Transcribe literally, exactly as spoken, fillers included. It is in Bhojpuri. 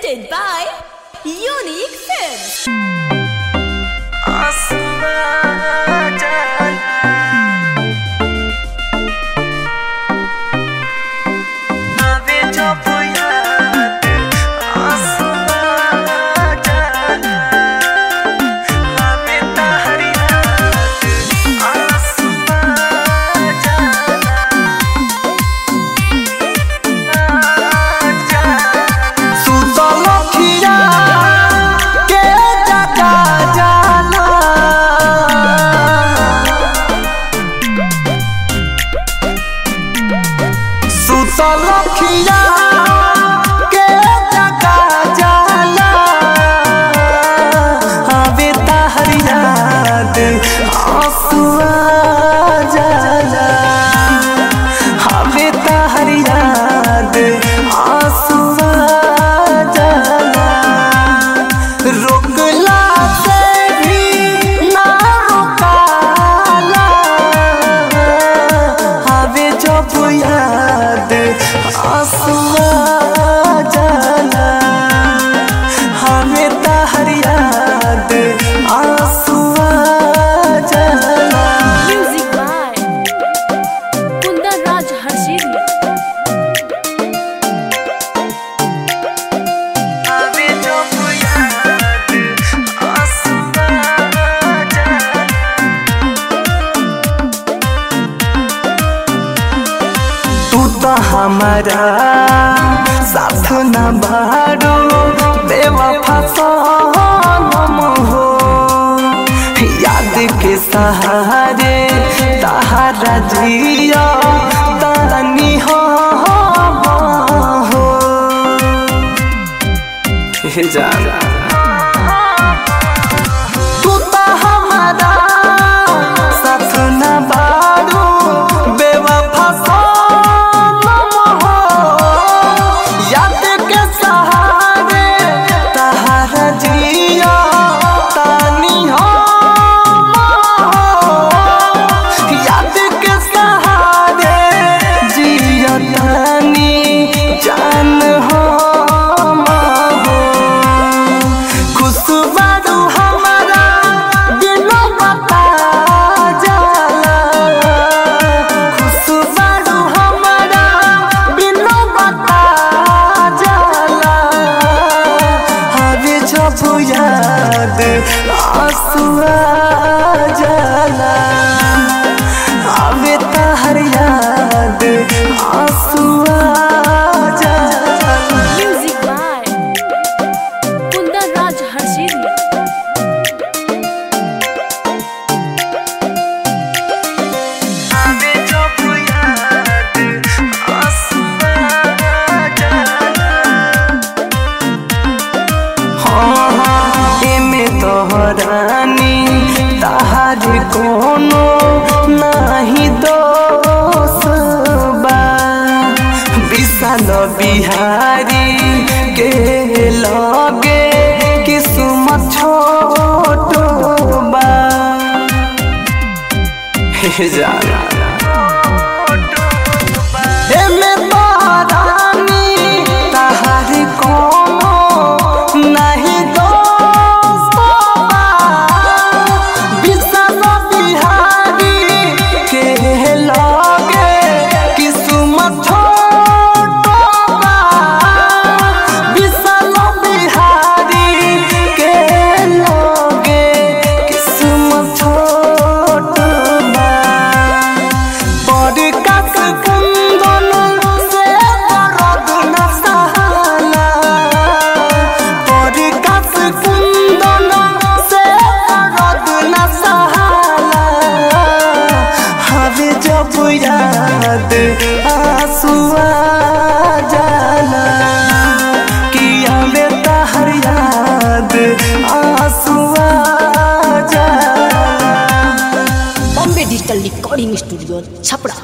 presented by Unique Films. Salkhiya के जगा जाला हवे तहर याद आंसुआ जाला हवे तहर याद आंसुआ जाला रोकला से भी ना रोकाला हवे जब याद आंसुआ जाला हमें तहर याद आंसुआ जाला। Music by Kundan Raj हर्षिदी। हमें जब याद आंसुआ जाला तू तो हमारा साथ न बारो बेवफा सनम हो याद के सहारे तहारा जिया तानी हो जाना तू तो हमारा साथ न बारो बेवफा जान हो खुशबारू हमारा दिलों बता जाला खुशबारू हमारा दिलों बता जाला हवे जब याद आंसुआ जाला हवे तहर याद आंसुआ Music by कुंदन राज हर्षिदी। हमें जब याद आंसुआ जाला हाँ हाँ एमे तोहरानी तहार कोनो नाही दोष बा विशाल बिहारी के लगे किस्मत छोट बा हे जाना एमे तोहरानी तहार कोनो नाही दोष बा विशाल बिहारी के लगे किस्मत छोट बा विशाल बिहारी के लगे किस्मत छोट बा पर कस कुंदन से दर्द न सहला पर कस कुंदन से दर्द न सहला हवे जब याद आंसुआ जाला कि हवे तहर याद आंसुआ जाला। Bombay digital recording studio Chhapra.